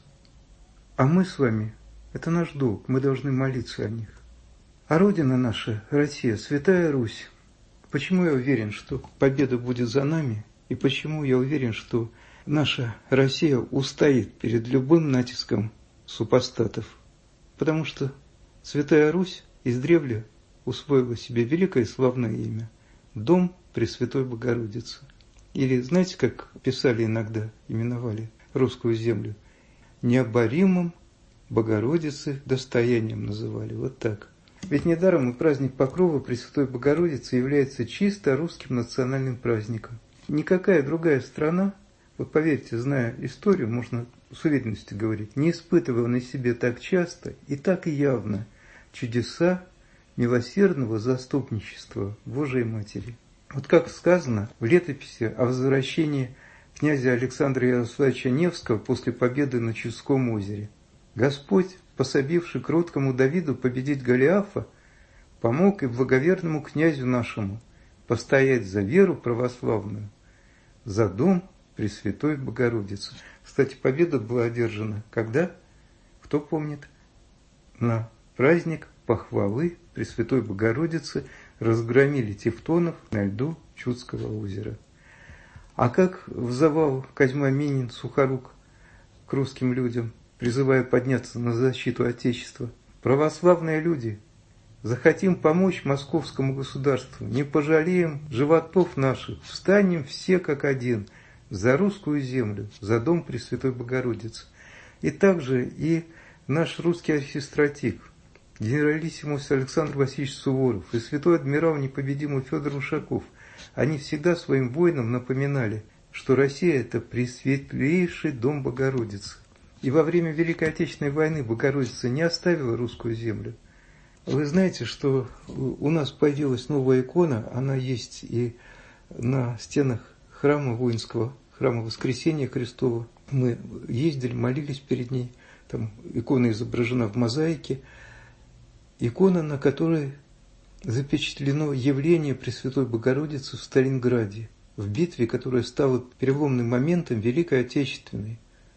А мы с вами, это наш долг, мы должны молиться о них. А Родина наша, Россия, Святая Русь. Почему я уверен, что победа будет за нами, и почему я уверен, что наша Россия устоит перед любым натиском супостатов? Потому что Святая Русь издревле усвоила себе великое и славное имя – Дом Пресвятой Богородицы. Или, знаете, как писали иногда, именовали русскую землю? Необоримым Богородицы достоянием называли, вот так. Ведь недаром и праздник Покрова Пресвятой Богородицы является чисто русским национальным праздником. Никакая другая страна, вот поверьте, зная историю, можно с уверенностью говорить, не испытывала на себе так часто и так явно чудеса милосердного заступничества Божией Матери. Вот как сказано в летописи о возвращении князя Александра Ярославича Невского после победы на Чудском озере. Господь, пособивший кроткому Давиду победить Голиафа, помог и благоверному князю нашему постоять за веру православную, за дом Пресвятой Богородицы. Кстати, победа была одержана когда? Кто помнит? На праздник похвалы Пресвятой Богородицы разгромили тевтонов на льду Чудского озера. А как взывал Козьма Минин, Сухорук, к русским людям, призывая подняться на защиту Отечества? Православные люди, захотим помочь московскому государству, не пожалеем животов наших, встанем все как один за русскую землю, за дом Пресвятой Богородицы. И также и наш русский архистратик, генералиссимус Александр Васильевич Суворов и святой адмирал непобедимый Федор Ушаков, они всегда своим воинам напоминали, что Россия – это пресветлейший дом Богородицы. И во время Великой Отечественной войны Богородица не оставила русскую землю. Вы знаете, что у нас появилась новая икона, она есть и на стенах храма воинского, храма Воскресения Христова. Мы ездили, молились перед ней, там икона изображена в мозаике. Икона, на которой запечатлено явление Пресвятой Богородицы в Сталинграде, в битве, которая стала переломным моментом Великой Отечественной.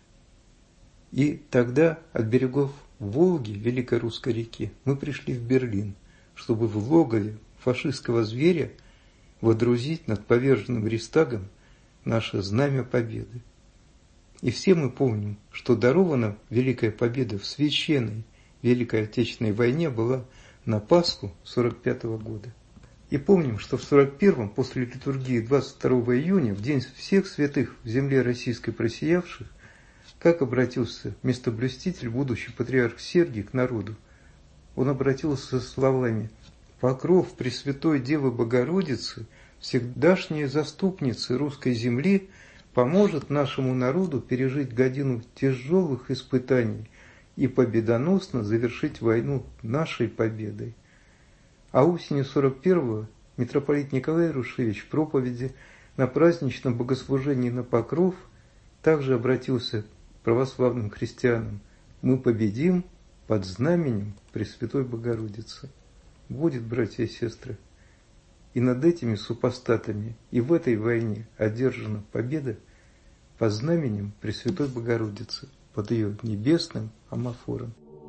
И тогда от берегов Волги, Великой Русской реки, мы пришли в Берлин, чтобы в логове фашистского зверя водрузить над поверженным Рейхстагом наше знамя победы. И все мы помним, что дарована Великая Победа в священной Великой Отечественной войне была на Пасху сорок пятого года. И помним, что в сорок первом, после литургии двадцать второго июня, в день всех святых в земле российской просиявших, Как обратился местоблюститель, будущий патриарх Сергий, к народу? Он обратился со словами: «Покров Пресвятой Девы Богородицы, всегдашняя заступницы русской земли, поможет нашему народу пережить годину тяжелых испытаний и победоносно завершить войну нашей победой». А осенью сорок первого митрополит Николай Рушевич в проповеди на праздничном богослужении на Покров также обратился к православным христианам: «Мы победим под знаменем Пресвятой Богородицы». Будет, братья и сестры, и над этими супостатами и в этой войне одержана победа под знаменем Пресвятой Богородицы, под ее небесным амафором.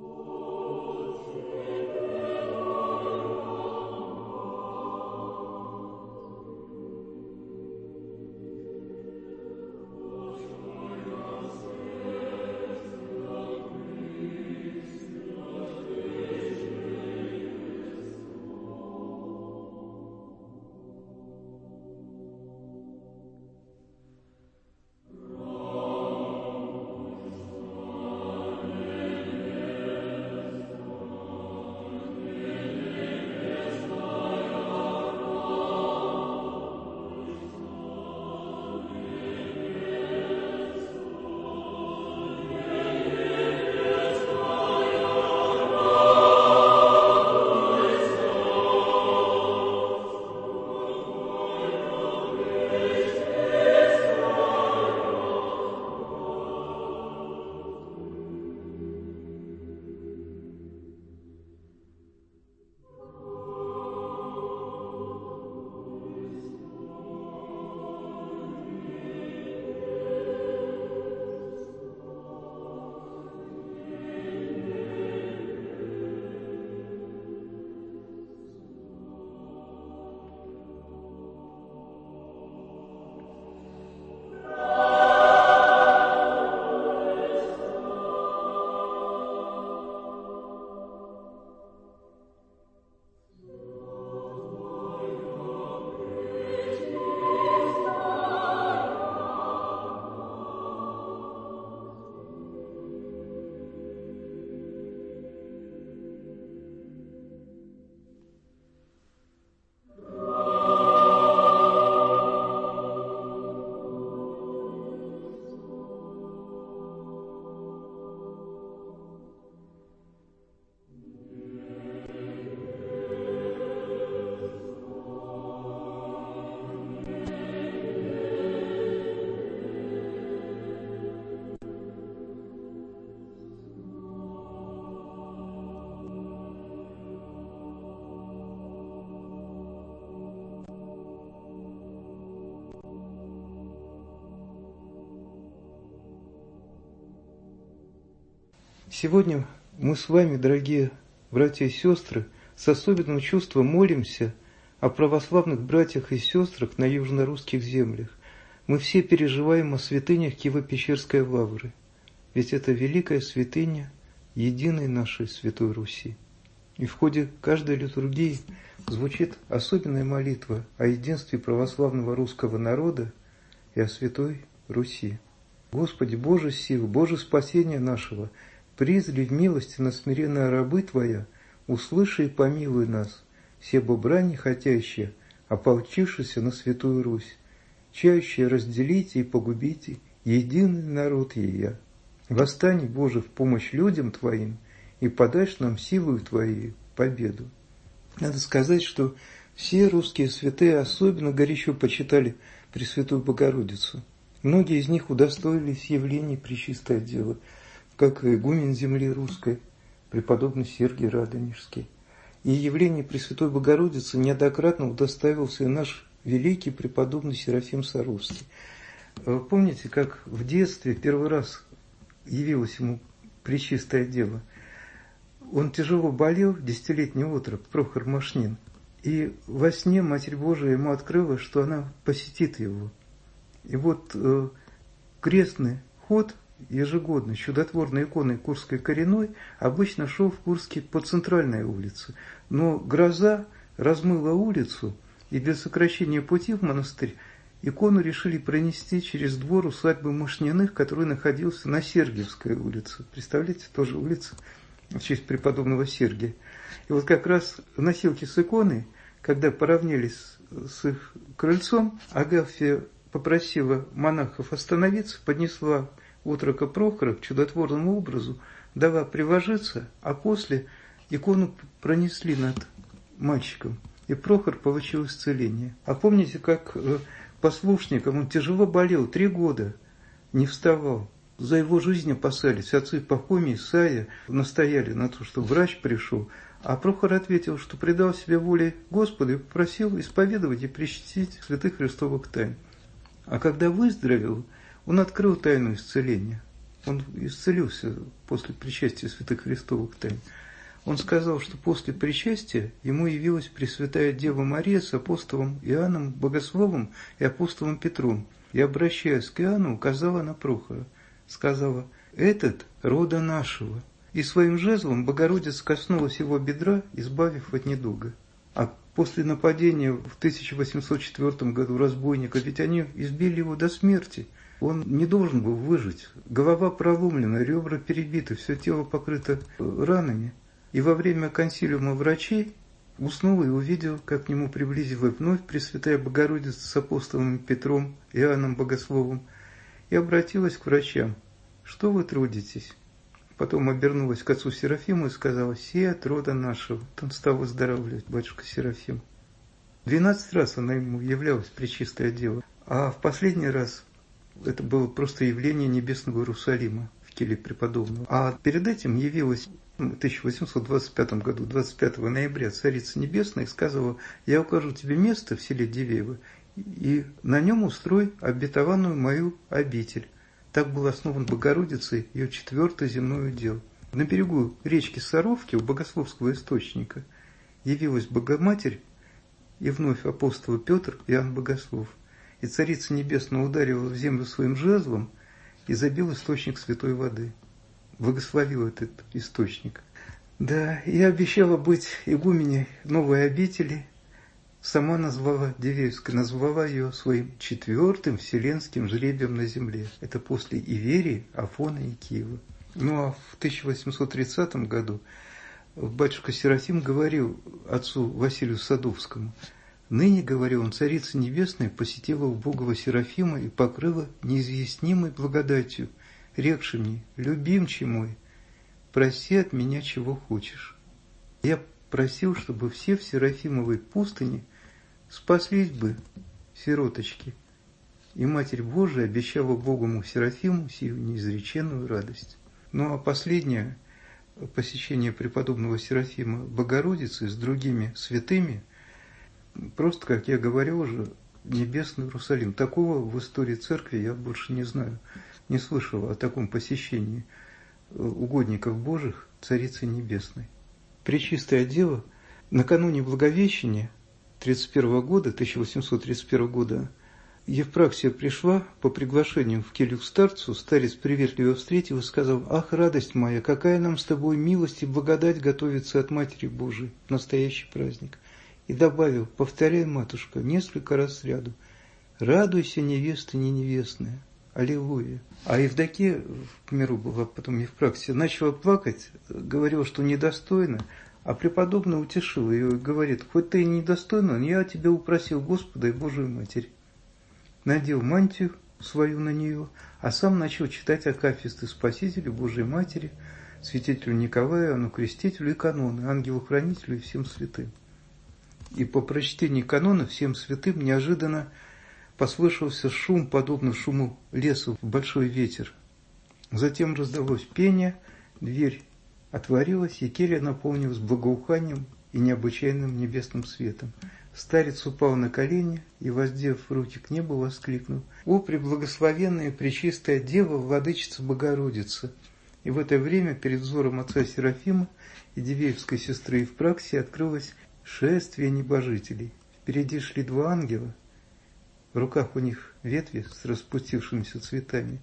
Сегодня мы с вами, дорогие братья и сестры, с особенным чувством молимся о православных братьях и сестрах на южно-русских землях. Мы все переживаем о святынях Киево-Печерской лавры, ведь это великая святыня единой нашей Святой Руси. И в ходе каждой литургии звучит особенная молитва о единстве православного русского народа и о Святой Руси. Господи, Боже сил, Боже спасения нашего, призри в милости на смиренные рабы Твоя, услыши и помилуй нас, все бобра нехотящие, ополчившиеся на Святую Русь, чающие разделите и погубите единый народ ея. Восстань, Боже, в помощь людям Твоим, и подашь нам силою Твоей победу. Надо сказать, что все русские святые особенно горячо почитали Пресвятую Богородицу. Многие из них удостоились явлений Пречистой Девы, как игумен земли русской, преподобный Сергий Радонежский. И явление Пресвятой Богородицы неоднократно удостоился и наш великий преподобный Серафим Саровский. Помните, как в детстве первый раз явилась ему Пречистая Дева? Он тяжело болел, десятилетний отрок, Прохор Мошнин, и во сне Матерь Божия ему открыла, что она посетит его. И вот э, крестный ход ежегодно чудотворной иконой Курской коренной обычно шел в Курске по центральной улице, но гроза размыла улицу, и для сокращения пути в монастырь икону решили пронести через двор усадьбы Мышниных, который находился на Сергиевской улице. Представляете, тоже улица в честь преподобного Сергия. И вот как раз носилки с иконой, когда поравнялись с их крыльцом, Агафья попросила монахов остановиться, поднесла отрока Прохора к чудотворному образу, дала приложиться, а после икону пронесли над мальчиком, и Прохор получил исцеление. А помните, как послушникам он тяжело болел, три года не вставал. За его жизнь опасались. Отцы Пахомий и Исаия настояли на то, что врач пришел. А Прохор ответил, что предал себе воле Господа и попросил исповедовать и причастить святых христовых тайн. А когда выздоровел, он открыл тайну исцеления. Он исцелился после причастия святых христовых тайн. Он сказал, что после причастия ему явилась Пресвятая Дева Мария с апостолом Иоанном Богословом и апостолом Петром. И, обращаясь к Иоанну, указала на Прохора. Сказала: «Этот рода нашего». И своим жезлом Богородица коснулась его бедра, избавив от недуга. А после нападения в тысяча восемьсот четвёртом году разбойников, ведь они избили его до смерти. Он не должен был выжить. Голова проломлена, ребра перебиты, все тело покрыто ранами. И во время консилиума врачей уснул и увидел, как к нему приблизилась вновь Пресвятая Богородица с апостолом Петром, Иоанном Богословом, и обратилась к врачам: «Что вы трудитесь?» Потом обернулась к отцу Серафиму и сказала: «Сей от рода нашего». Он стал выздоравливать, батюшка Серафим. Двенадцать раз она ему являлась, Пречистая Дева. А в последний раз это было просто явление небесного Иерусалима в келе преподобного. А перед этим явилась в тысяча восемьсот двадцать пятом году, двадцать пятого ноября, Царица Небесная и сказала: «Я укажу тебе место в селе Дивеево, и на нем устрой обетованную мою обитель». Так был основан Богородицей ее четвертый земной удел. На берегу речки Саровки, у богословского источника, явилась Богоматерь и вновь апостолы Петр и Иоанн Богослов. И Царица Небесная ударила в землю своим жезлом и забил источник святой воды. Благословил этот источник. Да, и обещала быть игуменей новой обители. Сама назвала Дивеевская, назвала ее своим четвертым вселенским жребием на земле. Это после Иверии, Афона и Киева. Ну а в тысяча восемьсот тридцатом году батюшка Серафим говорил отцу Василию Садовскому: «Ныне, — говорил он, — Царица Небесная посетила убогого Серафима и покрыла неизъяснимой благодатью, рекши мне: любимче мой, проси от меня чего хочешь». Я просил, чтобы все в Серафимовой пустыне спаслись бы, сироточки. И Матерь Божия обещала Богому Серафиму сию неизреченную радость. Ну а последнее посещение преподобного Серафима Богородицы с другими святыми, просто, как я говорил уже, небесный Иерусалим. Такого в истории церкви я больше не знаю, не слышал о таком посещении угодников Божьих Царицы Небесной. Пречистая Дева накануне Благовещения тридцать первого года, тысяча восемьсот тридцать первого года, Евпраксия пришла по приглашению в келью к старцу, старец приветливо встретил и сказал: «Ах, радость моя, какая нам с тобой милость и благодать готовится от Матери Божией в настоящий праздник!» И добавил, повторяй, матушка, несколько раз сряду: «Радуйся, невеста не невестная». Аллилуйя. А Евдокия, к миру была потом Евпраксия, начала плакать, говорила, что недостойна, а преподобный утешил ее и говорит: «Хоть ты и недостойна, но я тебя упросил Господа и Божию Матерь». Надел мантию свою на нее, а сам начал читать акафисты Спасителю, Божией Матери, святителю Николаю, Иоанну Крестителю и каноны, ангелу-хранителю и всем святым. И по прочтении канона всем святым неожиданно послышался шум, подобно шуму леса в большой ветер. Затем раздалось пение, дверь отворилась, и келья наполнилась благоуханием и необычайным небесным светом. Старец упал на колени и, воздев руки к небу, воскликнул: «О, преблагословенная Пречистая Дева, Владычица Богородица!» И в это время перед взором отца Серафима и Дивеевской сестры Евпраксии открылось шествие небожителей. Впереди шли два ангела, в руках у них ветви с распустившимися цветами.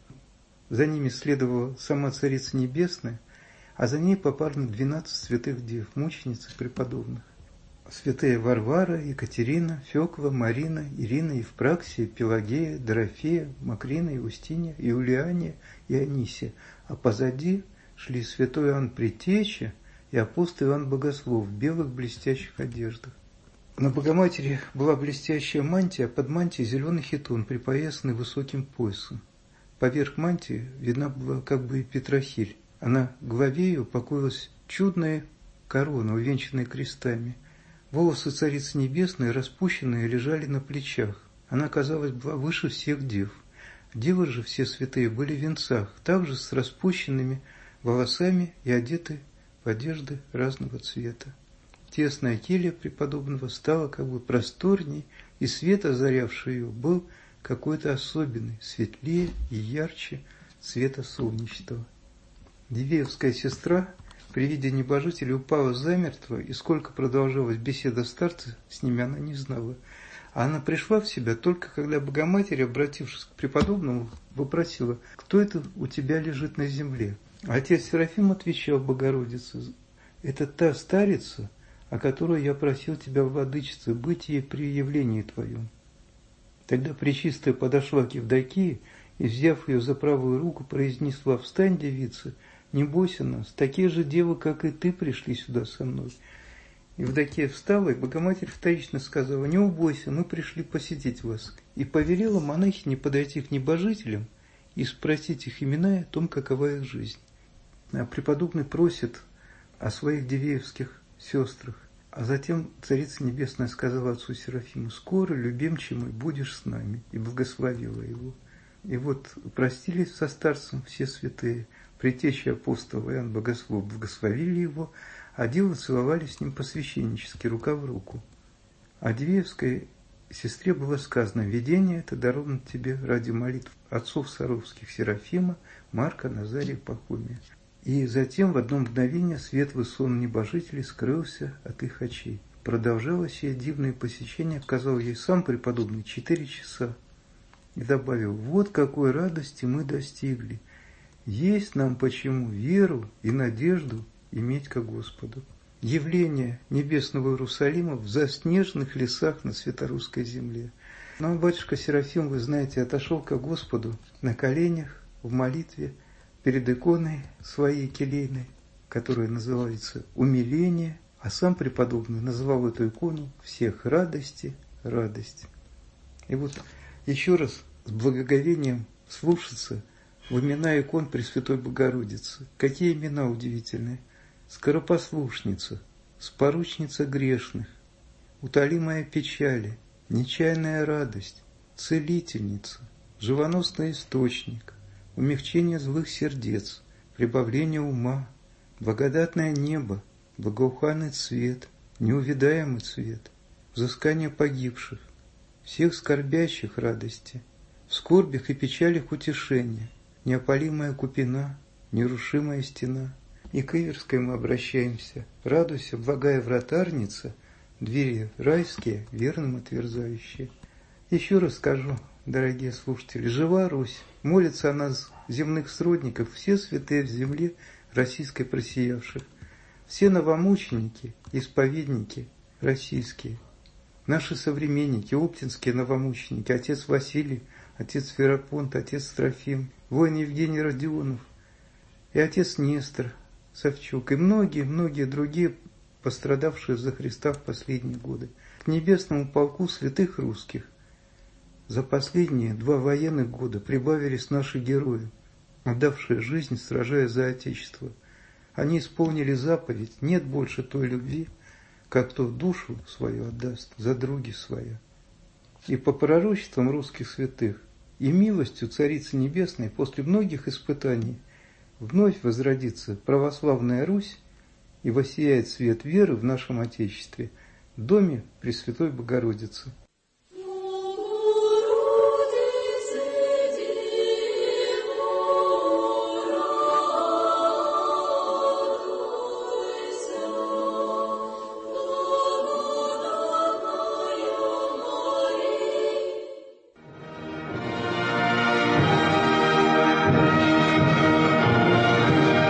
За ними следовала сама Царица Небесная, а за ней попарно двенадцать святых дев, мучениц и преподобных. святые Варвара, Екатерина, Фёкла, Марина, Ирина, Евпраксия, Пелагея, Дорофея, Макрина, Иустиния, Иулиания и Анисия, а позади шли святой Иоанн Предтеча и апостол Иоанн Богослов в белых блестящих одеждах. На Богоматери была блестящая мантия, а под мантией зеленый хитон, припоясанный высоким поясом. Поверх мантии видна была как бы и петрохиль, а на голове ее покоилась чудная корона, увенчанная крестами. Волосы Царицы Небесной, распущенные, лежали на плечах. Она, казалось, была выше всех дев. Девы же все святые были в венцах, также с распущенными волосами и одеты в одежды разного цвета. Тесная келья преподобного стала как бы просторней, и свет, озарявший ее, был какой-то особенный, светлее и ярче света солнечного. Дивеевская сестра при виде небожителей упала замертво, и сколько продолжалась беседа старца, с ними она не знала. А она пришла в себя только когда Богоматерь, обратившись к преподобному, вопросила: «Кто это у тебя лежит на земле?» Отец Серафим отвечал Богородице: «Это та старица, о которой я просил тебя, владычица, быть ей при явлении твоем». Тогда Пречистая подошла к Евдокии и, взяв ее за правую руку, произнесла: «Встань, девица, не бойся нас, такие же девы, как и ты, пришли сюда со мной». Евдокия встала, и Богоматерь вторично сказала: «Не убойся, мы пришли посетить вас», и повелела монахине подойти к небожителям и спросить их имена и о том, какова их жизнь. А преподобный просит о своих дивеевских сестрах. А затем Царица Небесная сказала отцу Серафиму: «Скоро, любимче мой, будешь с нами», и благословила его. И вот простились со старцем все святые, Предтеча апостола Иоанн Богослов благословили его, а девы целовали с ним посвященнически, рука в руку. А Дивеевской сестре было сказано: «Видение это даровано тебе ради молитв отцов Саровских Серафима, Марка, Назария, Пахомия». И затем в одно мгновение светлый сон небожителей скрылся от их очей. Продолжалось сие дивное посещение, сказал ей сам преподобный, четыре часа. И добавил: «Вот какой радости мы достигли. Есть нам почему веру и надежду иметь ко Господу». Явление небесного Иерусалима в заснеженных лесах на Святорусской земле. Но батюшка Серафим, вы знаете, отошел ко Господу на коленях в молитве перед иконой своей келейной, которая называется «Умиление», а сам преподобный называл эту икону «Всех радости, радость». И вот еще раз с благоговением слушаться в имена икон Пресвятой Богородицы. Какие имена удивительные! Скоропослушница, споручница грешных, утолимая печали, нечаянная радость, целительница, живоносный источник, умягчение злых сердец, прибавление ума, благодатное небо, благоуханный цвет, неувидаемый цвет, взыскание погибших, всех скорбящих радости, в скорбях и печалях утешение, неопалимая купина, нерушимая стена. И к Иверской мы обращаемся: «Радуйся, благая вратарница, двери райские, верным отверзающие». Еще раз скажу, дорогие слушатели, жива Русь, молятся о нас земных сродников, все святые в земле российской просиявших, все новомученики, исповедники российские, наши современники, оптинские новомученики, отец Василий, отец Ферапонт, отец Трофим, воин Евгений Родионов и отец Нестор Савчук, и многие-многие другие, пострадавшие за Христа в последние годы, к небесному полку святых русских. За последние два военных года прибавились наши герои, отдавшие жизнь, сражаясь за Отечество. Они исполнили заповедь: нет больше той любви, как кто душу свою отдаст за други своя. И по пророчествам русских святых и милостью Царицы Небесной после многих испытаний вновь возродится православная Русь и воссияет свет веры в нашем Отечестве, в доме Пресвятой Богородицы.